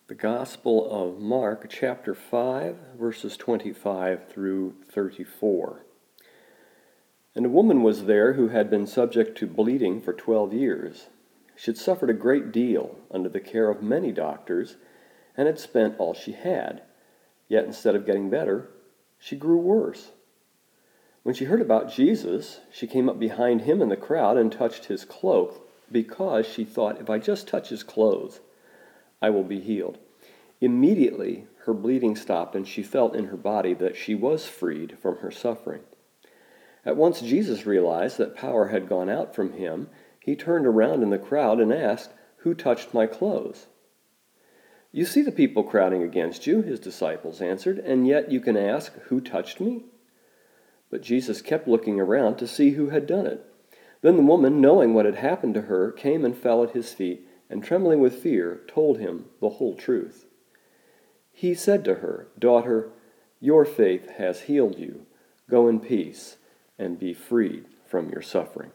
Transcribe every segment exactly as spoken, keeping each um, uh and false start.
The Gospel of Mark, chapter five, verses twenty-five through thirty-four. And a woman was there who had been subject to bleeding for twelve years. She had suffered a great deal under the care of many doctors, and had spent all she had. Yet instead of getting better, she grew worse. When she heard about Jesus, she came up behind him in the crowd and touched his cloak, because she thought, if I just touch his clothes, I will be healed. Immediately, her bleeding stopped, and she felt in her body that she was freed from her suffering. At once Jesus realized that power had gone out from him. He turned around in the crowd and asked, "Who touched my clothes?" "You see the people crowding against you," his disciples answered, "and yet you can ask, 'Who touched me?'" But Jesus kept looking around to see who had done it. Then the woman, knowing what had happened to her, came and fell at his feet, and trembling with fear, told him the whole truth. He said to her, "Daughter, your faith has healed you. Go in peace and be freed from your suffering."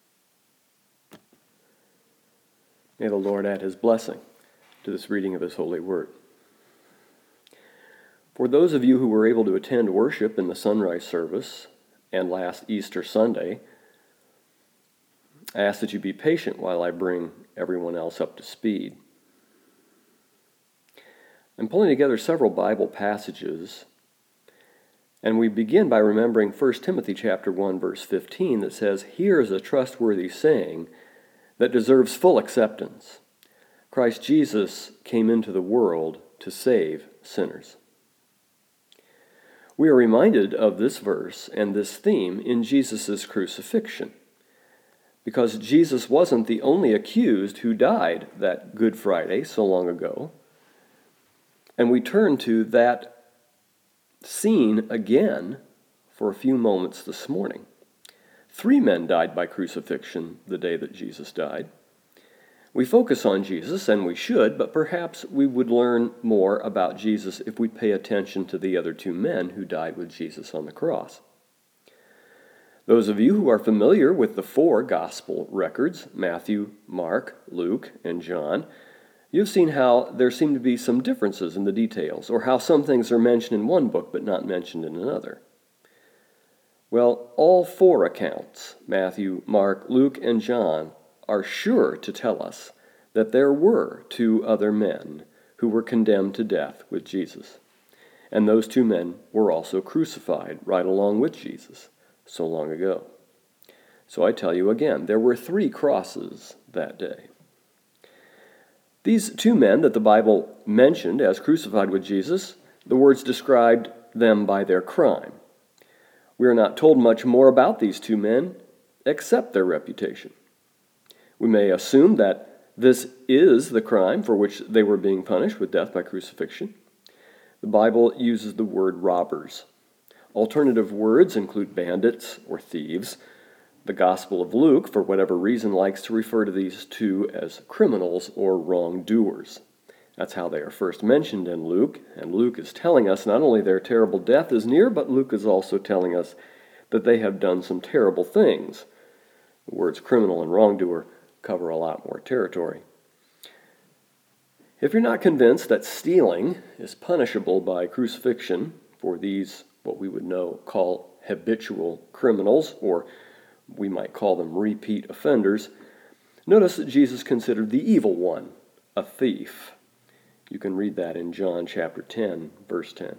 May the Lord add his blessing to this reading of his holy word. For those of you who were able to attend worship in the sunrise service and last Easter Sunday, I ask that you be patient while I bring everyone else up to speed. I'm pulling together several Bible passages, and we begin by remembering First Timothy chapter one, verse fifteen, that says, "Here is a trustworthy saying that deserves full acceptance. Christ Jesus came into the world to save sinners." We are reminded of this verse and this theme in Jesus' crucifixion, because Jesus wasn't the only accused who died that Good Friday so long ago. And we turn to that scene again for a few moments this morning. Three men died by crucifixion the day that Jesus died. We focus on Jesus, and we should, but perhaps we would learn more about Jesus if we pay attention to the other two men who died with Jesus on the cross. Those of you who are familiar with the four gospel records, Matthew, Mark, Luke, and John, you've seen how there seem to be some differences in the details, or how some things are mentioned in one book but not mentioned in another. Well, all four accounts, Matthew, Mark, Luke, and John, are sure to tell us that there were two other men who were condemned to death with Jesus. And those two men were also crucified right along with Jesus so long ago. So I tell you again, there were three crosses that day. These two men that the Bible mentioned as crucified with Jesus, the words described them by their crime. We are not told much more about these two men except their reputation. We may assume that this is the crime for which they were being punished with death by crucifixion. The Bible uses the word robbers. Alternative words include bandits or thieves. The Gospel of Luke, for whatever reason, likes to refer to these two as criminals or wrongdoers. That's how they are first mentioned in Luke, and Luke is telling us not only their terrible death is near, but Luke is also telling us that they have done some terrible things. The words criminal and wrongdoer cover a lot more territory. If you're not convinced that stealing is punishable by crucifixion for these, what we would know call habitual criminals, or we might call them repeat offenders, notice that Jesus considered the evil one a thief. You can read that in John chapter ten, verse ten.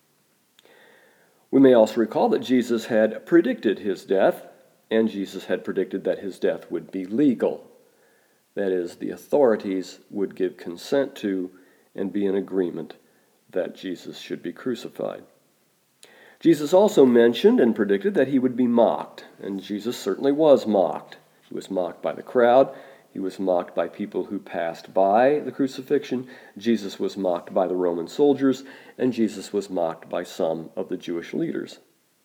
We may also recall that Jesus had predicted his death, and Jesus had predicted that his death would be legal. That is, the authorities would give consent to and be in agreement that Jesus should be crucified. Jesus also mentioned and predicted that he would be mocked, and Jesus certainly was mocked. He was mocked by the crowd. He was mocked by people who passed by the crucifixion. Jesus was mocked by the Roman soldiers, and Jesus was mocked by some of the Jewish leaders.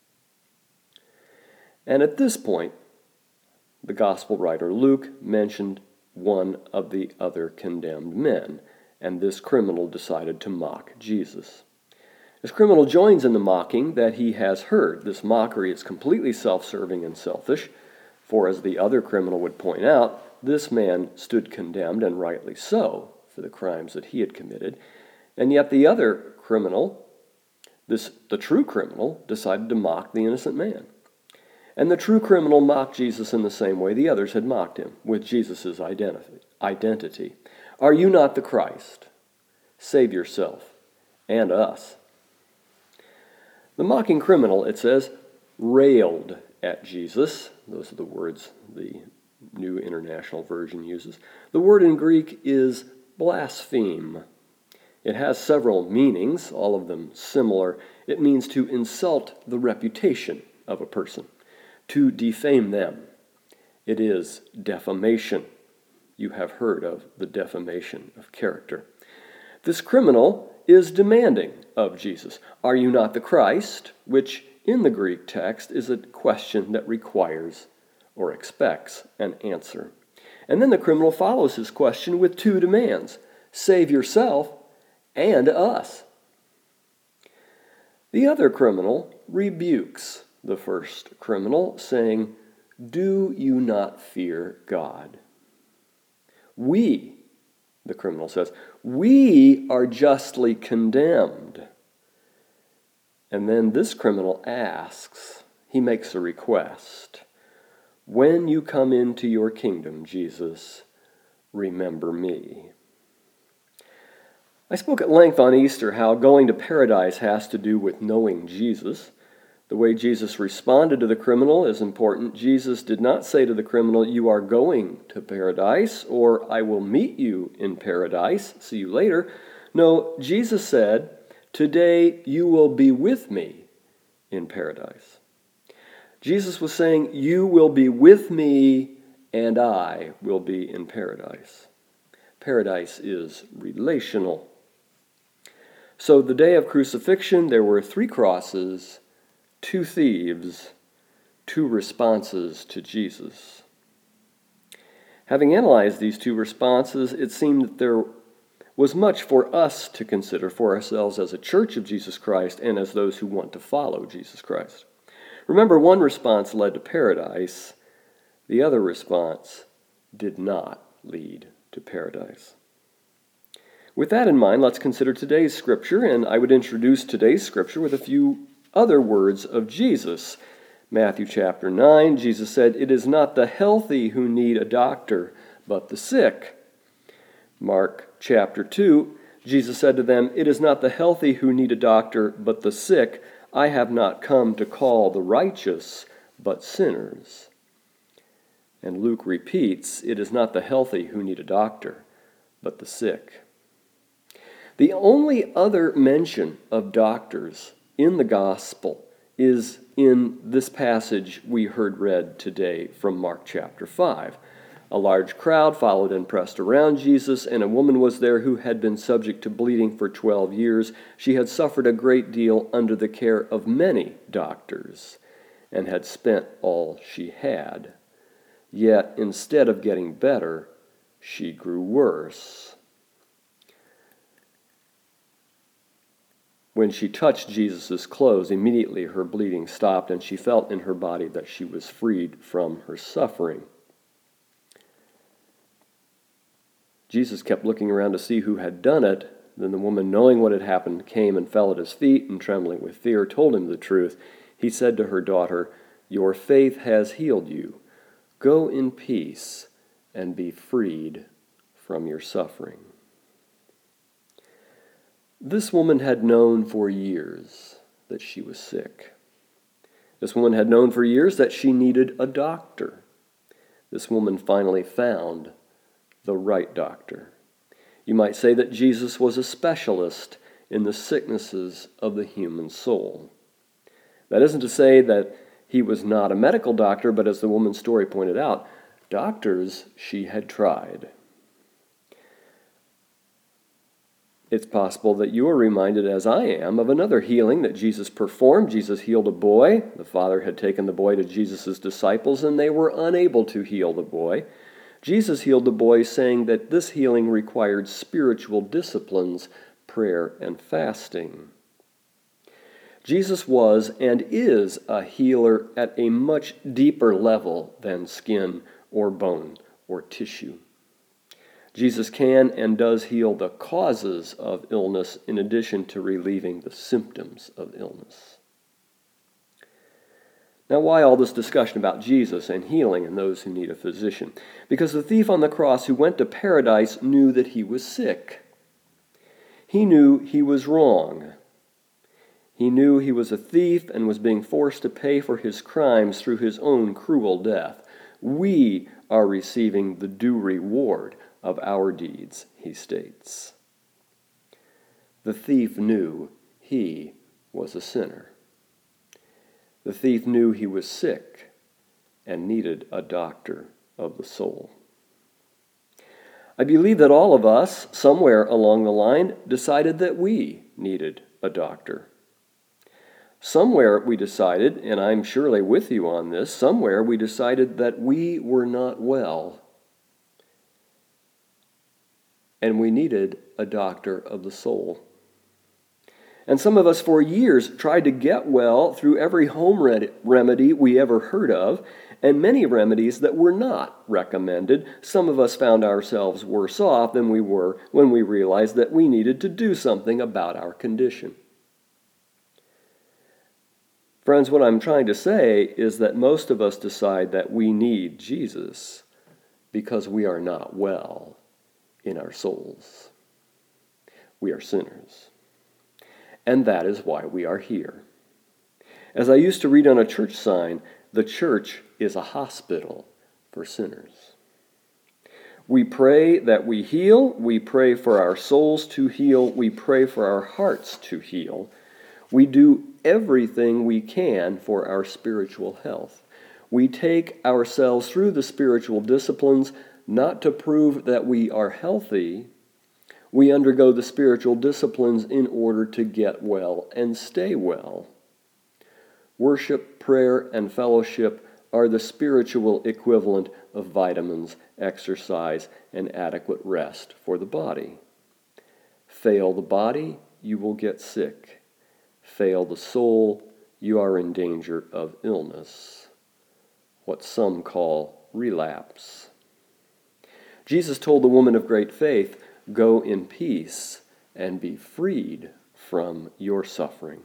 And at this point, the gospel writer Luke mentioned one of the other condemned men, and this criminal decided to mock Jesus. This criminal joins in the mocking that he has heard. This mockery is completely self-serving and selfish, for as the other criminal would point out, this man stood condemned, and rightly so, for the crimes that he had committed. And yet the other criminal, this the true criminal, decided to mock the innocent man. And the true criminal mocked Jesus in the same way the others had mocked him, with Jesus' identity. Are you not the Christ? Save yourself and us. The mocking criminal, it says, railed at Jesus. Those are the words the New International Version uses. The word in Greek is blaspheme. It has several meanings, all of them similar. It means to insult the reputation of a person, to defame them. It is defamation. You have heard of the defamation of character. This criminal is demanding of Jesus, are you not the Christ? Which in the Greek text is a question that requires or expects an answer. And then the criminal follows his question with two demands: save yourself and us. The other criminal rebukes the first criminal, saying, do you not fear God? We, the criminal says, we are justly condemned. And then this criminal asks, he makes a request. When you come into your kingdom, Jesus, remember me. I spoke at length on Easter how going to paradise has to do with knowing Jesus. The way Jesus responded to the criminal is important. Jesus did not say to the criminal, you are going to paradise, or I will meet you in paradise, see you later. No, Jesus said, today you will be with me in paradise. Jesus was saying, you will be with me and I will be in paradise. Paradise is relational. So the day of crucifixion, there were three crosses, two thieves, two responses to Jesus. Having analyzed these two responses, it seemed that there was much for us to consider for ourselves as a church of Jesus Christ and as those who want to follow Jesus Christ. Remember, one response led to paradise. The other response did not lead to paradise. With that in mind, let's consider today's scripture, and I would introduce today's scripture with a few other words of Jesus. Matthew chapter nine, Jesus said, it is not the healthy who need a doctor, but the sick. Mark chapter two, Jesus said to them, it is not the healthy who need a doctor, but the sick. I have not come to call the righteous, but sinners. And Luke repeats, it is not the healthy who need a doctor, but the sick. The only other mention of doctors in the gospel is in this passage we heard read today from Mark chapter five. A large crowd followed and pressed around Jesus, and a woman was there who had been subject to bleeding for twelve years. She had suffered a great deal under the care of many doctors and had spent all she had. Yet, instead of getting better, she grew worse. When she touched Jesus' clothes, immediately her bleeding stopped, and she felt in her body that she was freed from her suffering. Jesus kept looking around to see who had done it. Then the woman, knowing what had happened, came and fell at his feet, and trembling with fear, told him the truth. He said to her, daughter, your faith has healed you. Go in peace and be freed from your suffering. This woman had known for years that she was sick. This woman had known for years that she needed a doctor. This woman finally found the right doctor. You might say that Jesus was a specialist in the sicknesses of the human soul. That isn't to say that he was not a medical doctor, but as the woman's story pointed out, doctors she had tried. It's possible that you are reminded, as I am, of another healing that Jesus performed. Jesus healed a boy. The father had taken the boy to Jesus' disciples, and they were unable to heal the boy. Jesus healed the boy, saying that this healing required spiritual disciplines, prayer, and fasting. Jesus was and is a healer at a much deeper level than skin or bone or tissue. Jesus can and does heal the causes of illness in addition to relieving the symptoms of illness. Now, why all this discussion about Jesus and healing and those who need a physician? Because the thief on the cross who went to paradise knew that he was sick. He knew he was wrong. He knew he was a thief and was being forced to pay for his crimes through his own cruel death. We are receiving the due reward of our deeds, he states. The thief knew he was a sinner. The thief knew he was sick and needed a doctor of the soul. I believe that all of us, somewhere along the line, decided that we needed a doctor. Somewhere we decided, and I'm surely with you on this, somewhere we decided that we were not well, and we needed a doctor of the soul. And some of us for years tried to get well through every home remedy we ever heard of, and many remedies that were not recommended. Some of us found ourselves worse off than we were when we realized that we needed to do something about our condition. Friends, what I'm trying to say is that most of us decide that we need Jesus because we are not well in our souls. We are sinners. And that is why we are here. As I used to read on a church sign, the church is a hospital for sinners. We pray that we heal. We pray for our souls to heal. We pray for our hearts to heal. We do everything we can for our spiritual health. We take ourselves through the spiritual disciplines not to prove that we are healthy. We undergo the spiritual disciplines in order to get well and stay well. Worship, prayer, and fellowship are the spiritual equivalent of vitamins, exercise, and adequate rest for the body. Fail the body, you will get sick. Fail the soul, you are in danger of illness, what some call relapse. Jesus told the woman of great faith, "Go in peace and be freed from your suffering."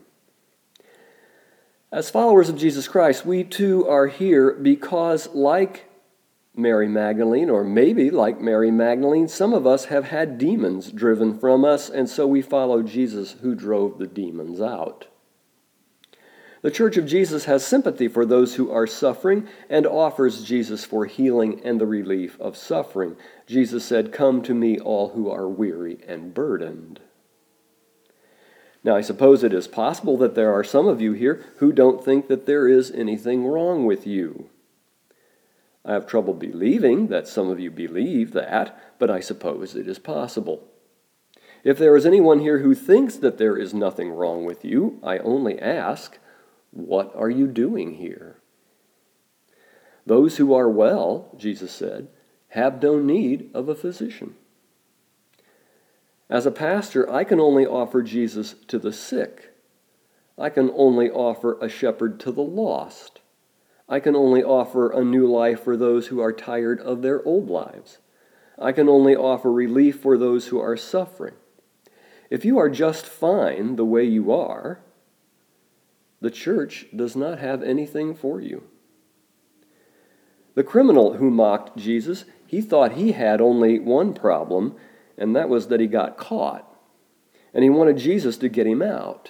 As followers of Jesus Christ, we too are here because, like Mary Magdalene, or maybe like Mary Magdalene, some of us have had demons driven from us, and so we follow Jesus who drove the demons out. The Church of Jesus has sympathy for those who are suffering and offers Jesus for healing and the relief of suffering. Jesus said, "Come to me, all who are weary and burdened." Now, I suppose it is possible that there are some of you here who don't think that there is anything wrong with you. I have trouble believing that some of you believe that, but I suppose it is possible. If there is anyone here who thinks that there is nothing wrong with you, I only ask, what are you doing here? Those who are well, Jesus said, have no need of a physician. As a pastor, I can only offer Jesus to the sick. I can only offer a shepherd to the lost. I can only offer a new life for those who are tired of their old lives. I can only offer relief for those who are suffering. If you are just fine the way you are, the church does not have anything for you. The criminal who mocked Jesus, he thought he had only one problem, and that was that he got caught, and he wanted Jesus to get him out.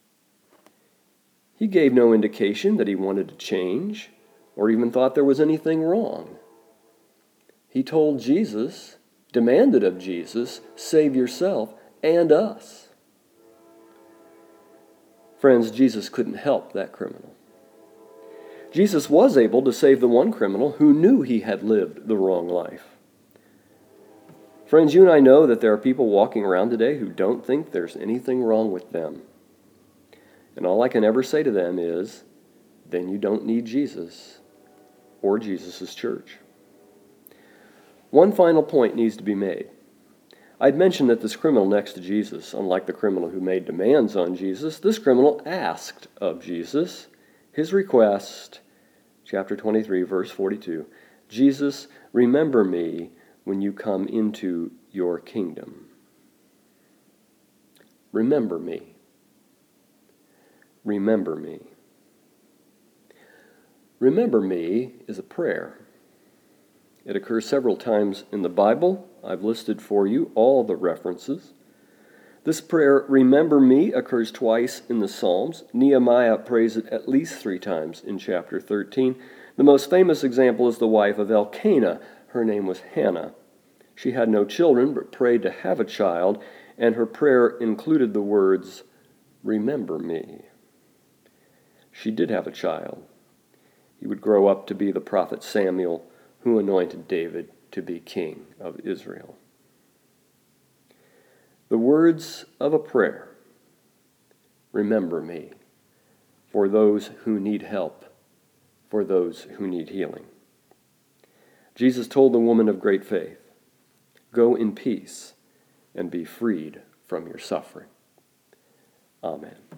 He gave no indication that he wanted to change or even thought there was anything wrong. He told Jesus, demanded of Jesus, save yourself and us. Friends, Jesus couldn't help that criminal. Jesus was able to save the one criminal who knew he had lived the wrong life. Friends, you and I know that there are people walking around today who don't think there's anything wrong with them. And all I can ever say to them is, then you don't need Jesus or Jesus' church. One final point needs to be made. I'd mentioned that this criminal next to Jesus, unlike the criminal who made demands on Jesus, this criminal asked of Jesus his request, chapter twenty-three, verse forty-two, "Jesus, remember me when you come into your kingdom. Remember me. Remember me. Remember me is a prayer. It occurs several times in the Bible. I've listed for you all the references. This prayer, remember me, occurs twice in the Psalms. Nehemiah prays it at least three times in chapter thirteen. The most famous example is the wife of Elkanah. Her name was Hannah. She had no children, but prayed to have a child, and her prayer included the words, remember me. She did have a child. He would grow up to be the prophet Samuel, who anointed David to be king of Israel. The words of a prayer, remember me, for those who need help, for those who need healing. Jesus told the woman of great faith, go in peace and be freed from your suffering. Amen.